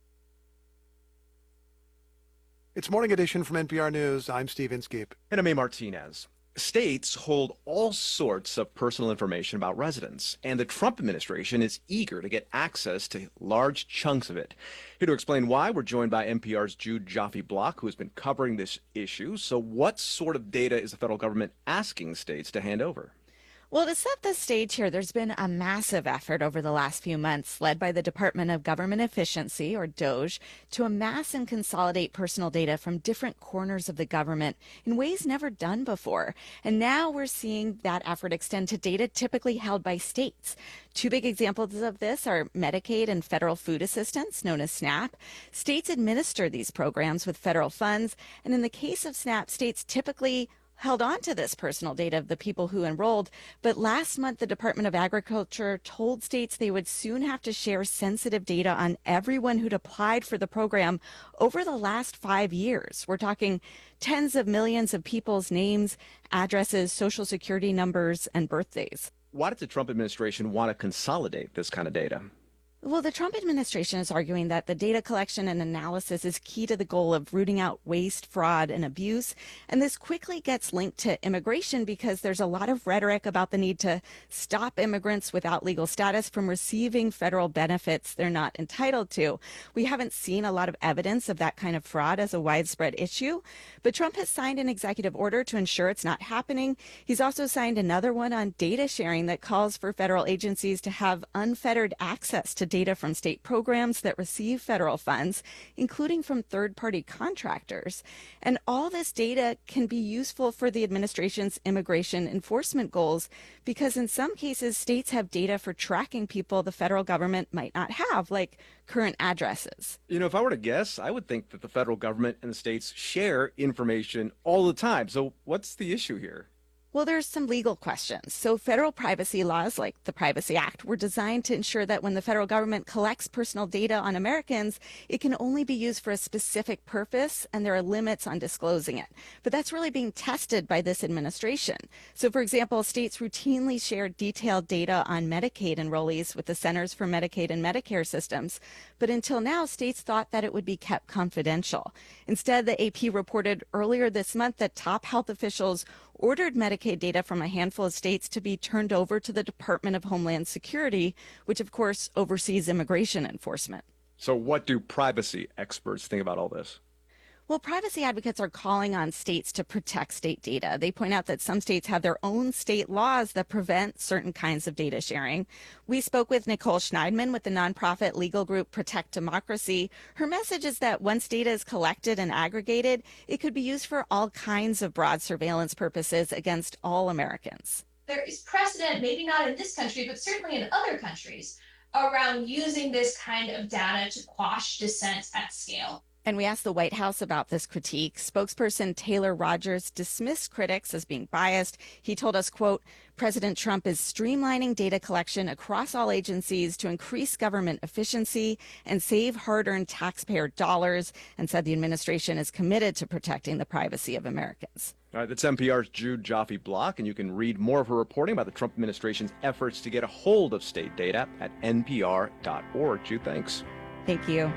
It's Morning Edition from N P R News. I'm Steve Inskeep. And I'm A. Martinez. States hold all sorts of personal information about residents, and the Trump administration is eager to get access to large chunks of it. Here to explain why, we're joined by N P R's Jude Joffe-Block, who has been covering this issue. So what sort of data is the federal government asking states to hand over? Well, to set the stage here, there's been a massive effort over the last few months led by the Department of Government Efficiency, or DOGE, to amass and consolidate personal data from different corners of the government in ways never done before. And now we're seeing that effort extend to data typically held by states. Two big examples of this are Medicaid and federal food assistance, known as SNAP. States administer these programs with federal funds, and in the case of SNAP, states typically held on to this personal data of the people who enrolled, but last month the Department of Agriculture told states they would soon have to share sensitive data on everyone who'd applied for the program over the last five years. We're talking tens of millions of people's names, addresses, social security numbers, and birthdays. Why does the Trump administration want to consolidate this kind of data? Well, the Trump administration is arguing that the data collection and analysis is key to the goal of rooting out waste, fraud, and abuse. And this quickly gets linked to immigration because there's a lot of rhetoric about the need to stop immigrants without legal status from receiving federal benefits they're not entitled to. We haven't seen a lot of evidence of that kind of fraud as a widespread issue, but Trump has signed an executive order to ensure it's not happening. He's also signed another one on data sharing that calls for federal agencies to have unfettered access to data from state programs that receive federal funds, including from third-party contractors. And all this data can be useful for the administration's immigration enforcement goals because in some cases, states have data for tracking people the federal government might not have, like current addresses. You know, if I were to guess, I would think that the federal government and the states share information all the time. So what's the issue here? Well, there's some legal questions. So federal privacy laws, like the Privacy Act, were designed to ensure that when the federal government collects personal data on Americans, it can only be used for a specific purpose, and there are limits on disclosing it. But that's really being tested by this administration. So, for example, states routinely share detailed data on Medicaid enrollees with the Centers for Medicaid and Medicare systems. But until now, states thought that it would be kept confidential. Instead, the A P reported earlier this month that top health officials ordered Medicaid data from a handful of states to be turned over to the Department of Homeland Security, which of course oversees immigration enforcement. So what do privacy experts think about all this? Well, privacy advocates are calling on states to protect state data. They point out that some states have their own state laws that prevent certain kinds of data sharing. We spoke with Nicole Schneidman with the nonprofit legal group Protect Democracy. Her message is that once data is collected and aggregated, it could be used for all kinds of broad surveillance purposes against all Americans. There is precedent, maybe not in this country, but certainly in other countries, around using this kind of data to quash dissent at scale. And we asked the White House about this critique. Spokesperson Taylor Rogers dismissed critics as being biased. He told us, quote, President Trump is streamlining data collection across all agencies to increase government efficiency and save hard-earned taxpayer dollars, and said the administration is committed to protecting the privacy of Americans. All right, that's N P R's Jude Joffe-Block, and you can read more of her reporting about the Trump administration's efforts to get a hold of state data at N P R dot org. Jude, thanks. Thank you.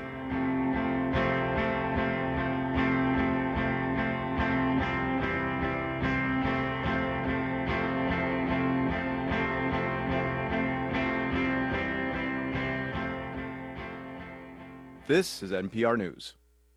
This is N P R News.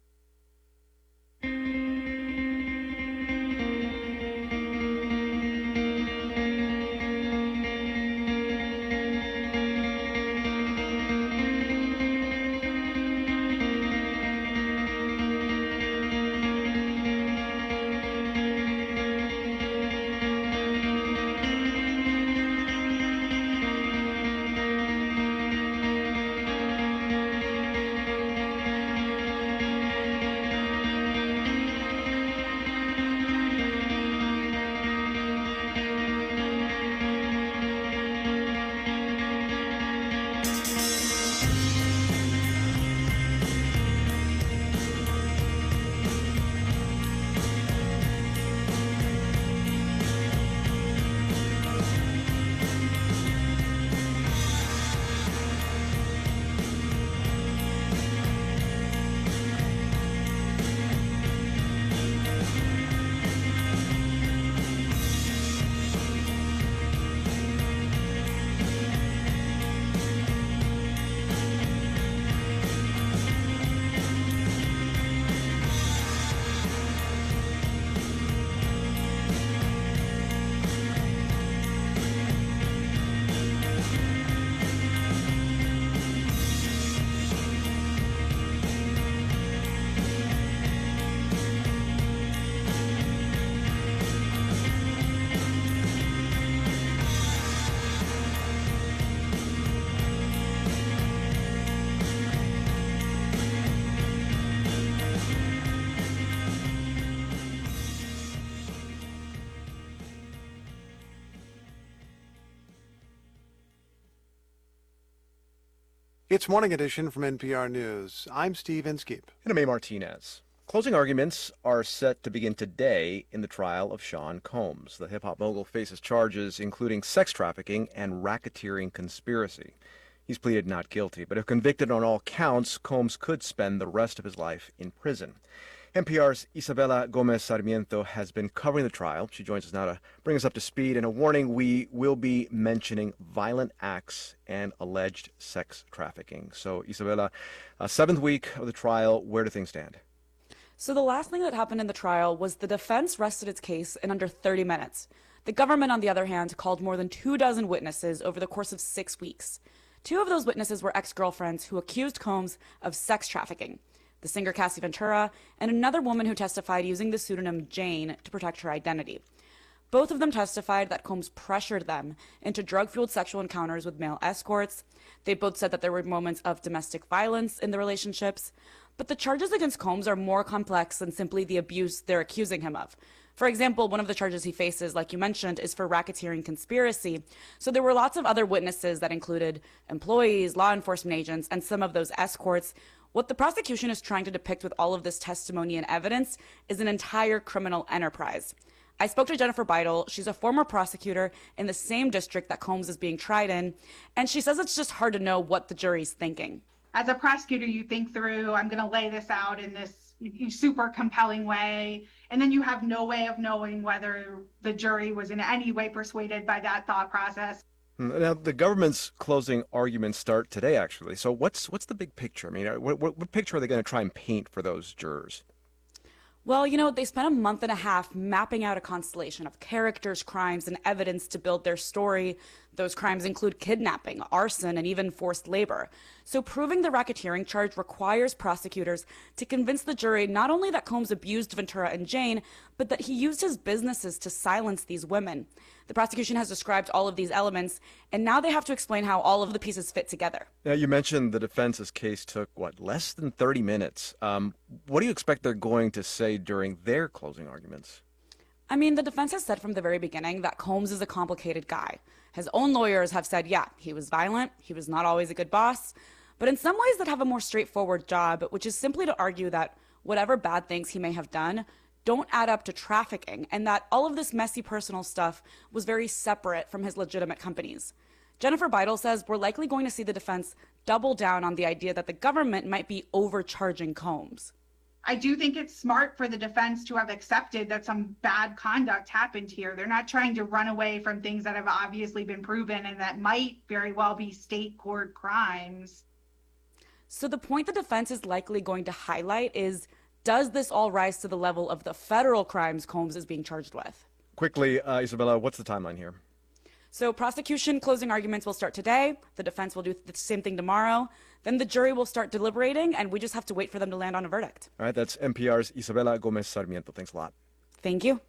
It's Morning Edition from N P R News. I'm Steve Inskeep. And I'm A. Martinez. Closing arguments are set to begin today in the trial of Sean Combs. The hip-hop mogul faces charges including sex trafficking and racketeering conspiracy. He's pleaded not guilty, but if convicted on all counts, Combs could spend the rest of his life in prison. N P R's Isabela Gomez Sarmiento has been covering the trial. She joins us now to bring us up to speed. And a warning, we will be mentioning violent acts and alleged sex trafficking. So, Isabela, uh, seventh week of the trial, where do things stand? So the last thing that happened in the trial was the defense rested its case in under thirty minutes. The government, on the other hand, called more than two dozen witnesses over the course of six weeks. Two of those witnesses were ex-girlfriends who accused Combs of sex trafficking. The singer Cassie Ventura, and another woman who testified using the pseudonym Jane to protect her identity. Both of them testified that Combs pressured them into drug-fueled sexual encounters with male escorts. They both said that there were moments of domestic violence in the relationships. But the charges against Combs are more complex than simply the abuse they're accusing him of. For example, one of the charges he faces, like you mentioned, is for racketeering conspiracy. So there were lots of other witnesses that included employees, law enforcement agents, and some of those escorts. What the prosecution is trying to depict with all of this testimony and evidence is an entire criminal enterprise. I spoke to Jennifer Beidel. She's a former prosecutor in the same district that Combs is being tried in, and she says it's just hard to know what the jury's thinking. As a prosecutor, you think through, I'm going to lay this out in this super compelling way, and then you have no way of knowing whether the jury was in any way persuaded by that thought process. Now, the government's closing arguments start today, actually. So what's what's the big picture? I mean, what, what, what picture are they going to try and paint for those jurors? Well, you know, they spent a month and a half mapping out a constellation of characters, crimes, and evidence to build their story. Those crimes include kidnapping, arson, and even forced labor. So proving the racketeering charge requires prosecutors to convince the jury not only that Combs abused Ventura and Jane, but that he used his businesses to silence these women. The prosecution has described all of these elements, and now they have to explain how all of the pieces fit together. Now, you mentioned the defense's case took, what, less than thirty minutes. Um, what do you expect they're going to say during their closing arguments? I mean, the defense has said from the very beginning that Combs is a complicated guy. His own lawyers have said, yeah, he was violent, he was not always a good boss, but in some ways that have a more straightforward job, which is simply to argue that whatever bad things he may have done don't add up to trafficking, and that all of this messy personal stuff was very separate from his legitimate companies. Jennifer Beidel says we're likely going to see the defense double down on the idea that the government might be overcharging Combs. I do think it's smart for the defense to have accepted that some bad conduct happened here. They're not trying to run away from things that have obviously been proven and that might very well be state court crimes. So the point the defense is likely going to highlight is, does this all rise to the level of the federal crimes Combs is being charged with? Quickly, uh, Isabella, what's the timeline here? So prosecution closing arguments will start today. The defense will do the same thing tomorrow. Then the jury will start deliberating, and we just have to wait for them to land on a verdict. All right, that's N P R's Isabella Gomez Sarmiento. Thanks a lot. Thank you.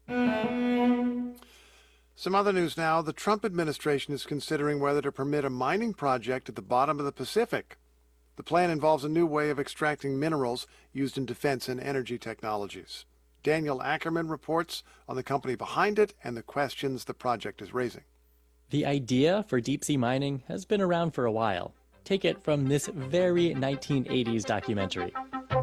Some other news now. The Trump administration is considering whether to permit a mining project at the bottom of the Pacific. The plan involves a new way of extracting minerals used in defense and energy technologies. Daniel Ackerman reports on the company behind it and the questions the project is raising. The idea for deep-sea mining has been around for a while. Take it from this very nineteen eighties documentary.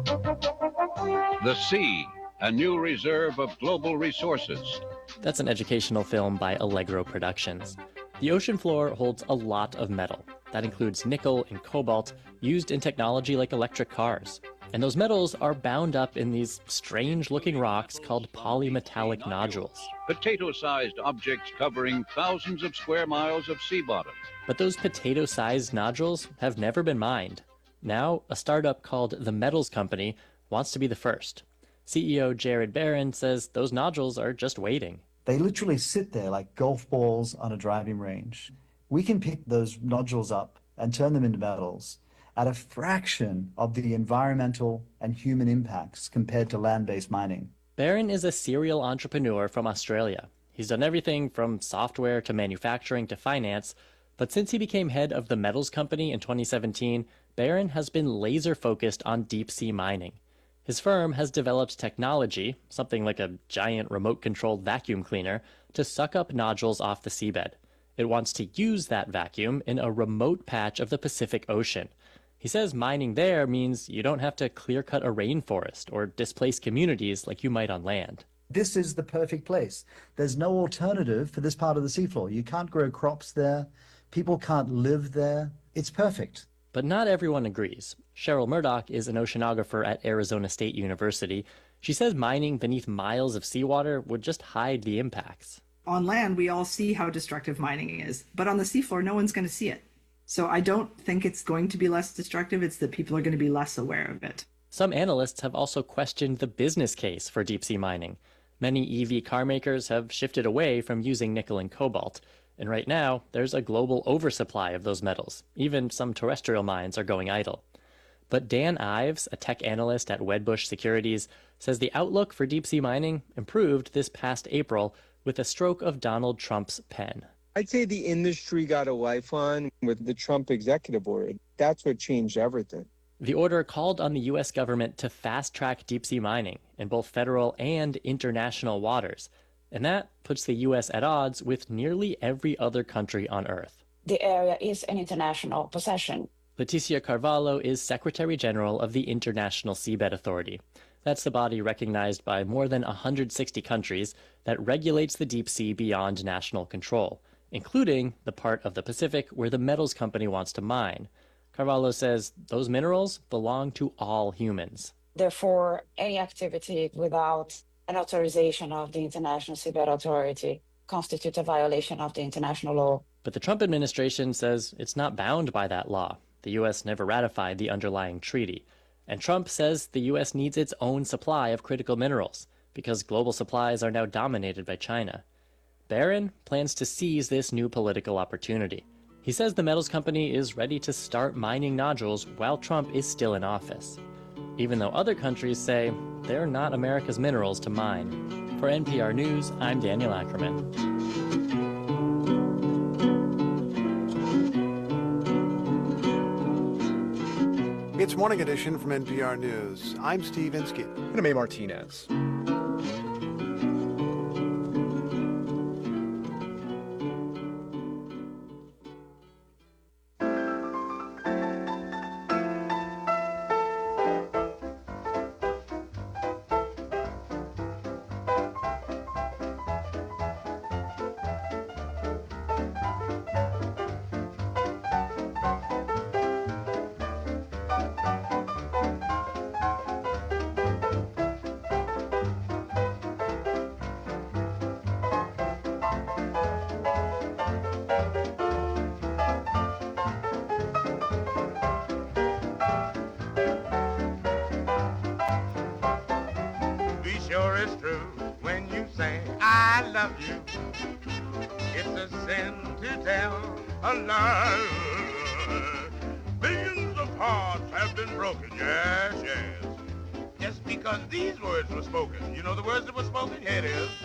The Sea, a new reserve of global resources. That's an educational film by Allegro Productions. The ocean floor holds a lot of metal. That includes nickel and cobalt, used in technology like electric cars. And those metals are bound up in these strange-looking rocks called polymetallic nodules. Potato-sized objects covering thousands of square miles of sea bottom. But those potato-sized nodules have never been mined. Now, a startup called The Metals Company wants to be the first. C E O Jared Barron says those nodules are just waiting. They literally sit there like golf balls on a driving range. We can pick those nodules up and turn them into metals at a fraction of the environmental and human impacts compared to land-based mining. Barron is a serial entrepreneur from Australia. He's done everything from software to manufacturing to finance, but since he became head of the Metals Company in twenty seventeen, Barron has been laser-focused on deep-sea mining. His firm has developed technology, something like a giant remote-controlled vacuum cleaner, to suck up nodules off the seabed. It wants to use that vacuum in a remote patch of the Pacific Ocean. He says mining there means you don't have to clear-cut a rainforest or displace communities like you might on land. This is the perfect place. There's no alternative for this part of the seafloor. You can't grow crops there. People can't live there. It's perfect. But not everyone agrees. Cheryl Murdoch is an oceanographer at Arizona State University. She says mining beneath miles of seawater would just hide the impacts. On land, we all see how destructive mining is, but on the seafloor, no one's going to see it. So I don't think it's going to be less destructive. It's that people are going to be less aware of it. Some analysts have also questioned the business case for deep-sea mining. Many E V car makers have shifted away from using nickel and cobalt. And right now, there's a global oversupply of those metals. Even some terrestrial mines are going idle. But Dan Ives, a tech analyst at Wedbush Securities, says the outlook for deep-sea mining improved this past April with a stroke of Donald Trump's pen. I'd say the industry got a lifeline with the Trump executive order. That's what changed everything. The order called on the U S government to fast-track deep-sea mining in both federal and international waters. And that puts the U S at odds with nearly every other country on Earth. The area is an international possession. Leticia Carvalho is Secretary General of the International Seabed Authority. That's the body recognized by more than one hundred sixty countries that regulates the deep sea beyond national control, including the part of the Pacific where the Metals Company wants to mine. Carvalho says those minerals belong to all humans. Therefore, any activity without an authorization of the International Seabed Authority constitutes a violation of the international law. But the Trump administration says it's not bound by that law. The U S never ratified the underlying treaty. And Trump says the U S needs its own supply of critical minerals because global supplies are now dominated by China. Barron plans to seize this new political opportunity. He says the Metals Company is ready to start mining nodules while Trump is still in office, even though other countries say they're not America's minerals to mine. For N P R News, I'm Daniel Ackerman. It's Morning Edition from N P R News. I'm Steve Inskeep. And I'm A. Martinez. I love you. It's a sin to tell a lie. Billions of hearts have been broken, yes, yes. Just because these words were spoken. You know the words that were spoken? Here it is.